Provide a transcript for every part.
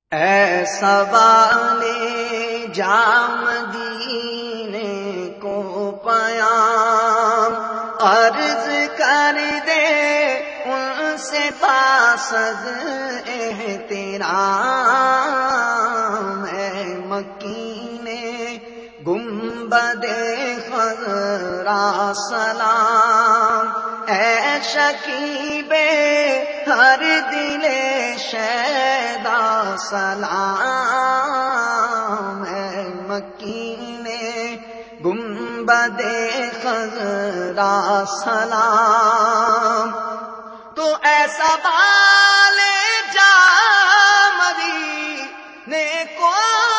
ایسا والے جام مدینے کو پیام عرض کر دے ان سے باسد احترام اے مکینے گنبد خضرا سلام اے شکیب ہر دل شیدا سلام اے مکینے گنبد خضرا سلام تو ایسا بالے جا مدینے کو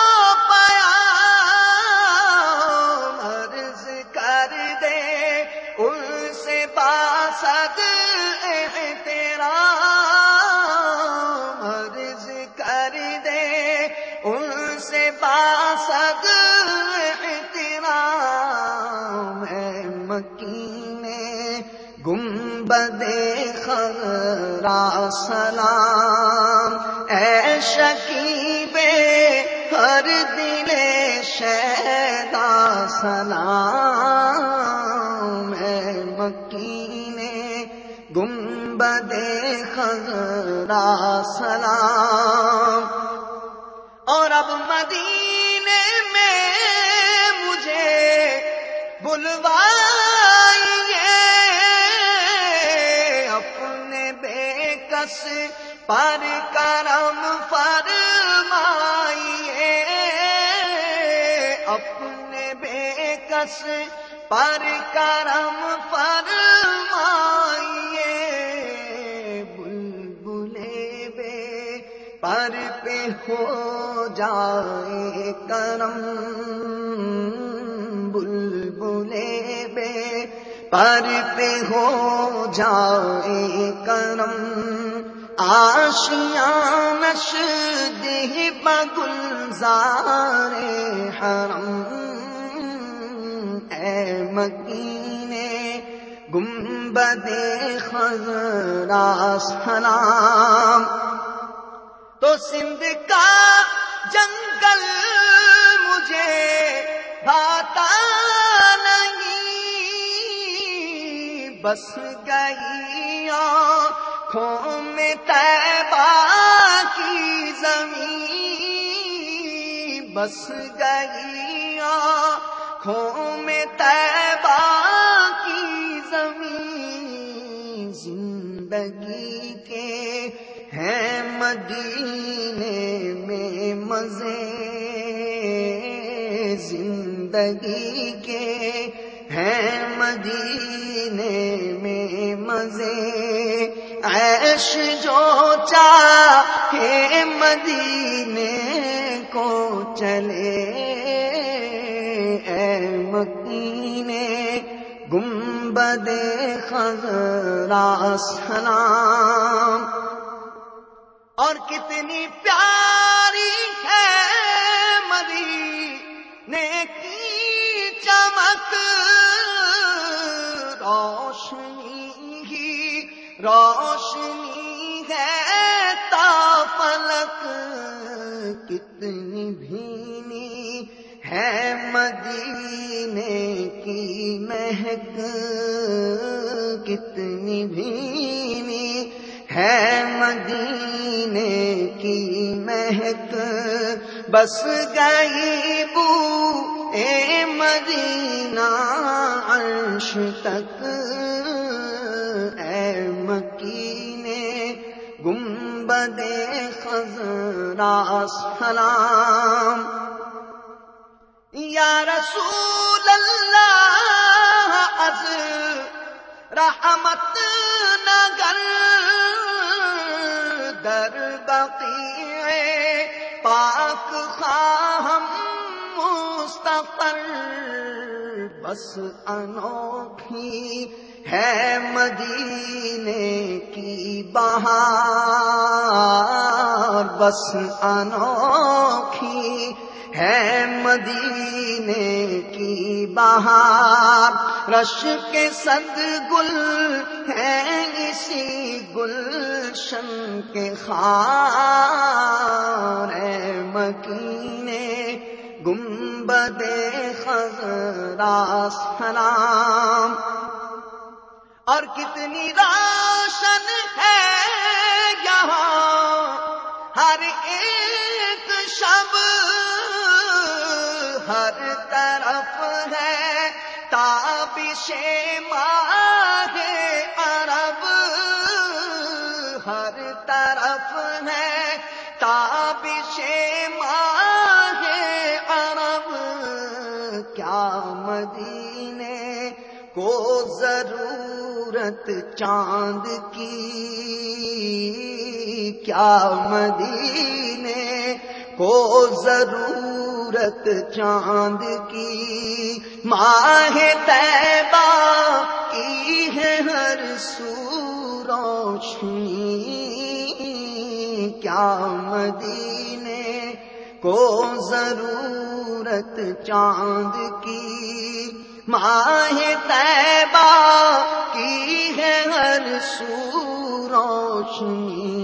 پیام عرض کر دے ان سے باسد احترام عرض کر دے ان سے باسد احترام اے مکینے گنبد خضرا سلام اے شکیب ہر دل شیدا سلام اے مکینے گنبد خضرا سلام اور اب مدینے میں مجھے بلوائیے اپنے بے کس پر کرم فرمائیے اپنے بے کس پر کرم فرمائیے بلبلے بے پر پہ ہو جائے کرم بلبلے بے پر پہ ہو جائے کرم آشیانش دہ بگلزار حرم اے مکینے گنبد خضرا سلام تو سندھ کا جنگل مجھے بھاتا نہیں بس گئی آنکھوں میں طیبہ کی زمین بس گئی آنکھوں میں طیبہ کی زمین زندگی کے ہیں مدینے میں مزے زندگی کے ہیں مدینے میں مزے عیش جو چاہے مدینے کو چلے اے مکینے گنبد خضرا سلام اور کتنی پیاری ہے مدینے کی چمک روشنی ہی روشنی ہے تا فلک کتنی بھینی ہے مدینے کی مہک کتنی بھینی ہے مدینے کی مہک بس گئی بو اے مدینہ عرش تک اے مکینے گنبد خضرا سلام یا رسول اللہ از رحمت نگر در بقیع پاک خواہم مستقر بس انوکھی ہے مدینے کی بہار بس انوکھی ہے مدینے کی بہار رش کے صد گل ہیں اسی گلشن کے خار گنبد خضرا سلام، اور کتنی روشن ہے یہاں ہر ایک شب، ہر طرف ہے تابش ماہ عرب، ہر طرف ہے تابش ماہ عرب، کیا مدینے کو ضرورت چاند کی، کیا مدینے کو ضرورت چاند کی، ماہ طیبہ کی ہے ہر سو روشنی، کیا مدینے کو ضرورت چاند کی، ماہ طیبہ کی ہے ہر سو روشنی،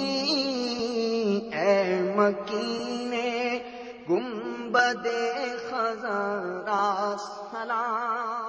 اے مکینے گنبد خضرا سلام۔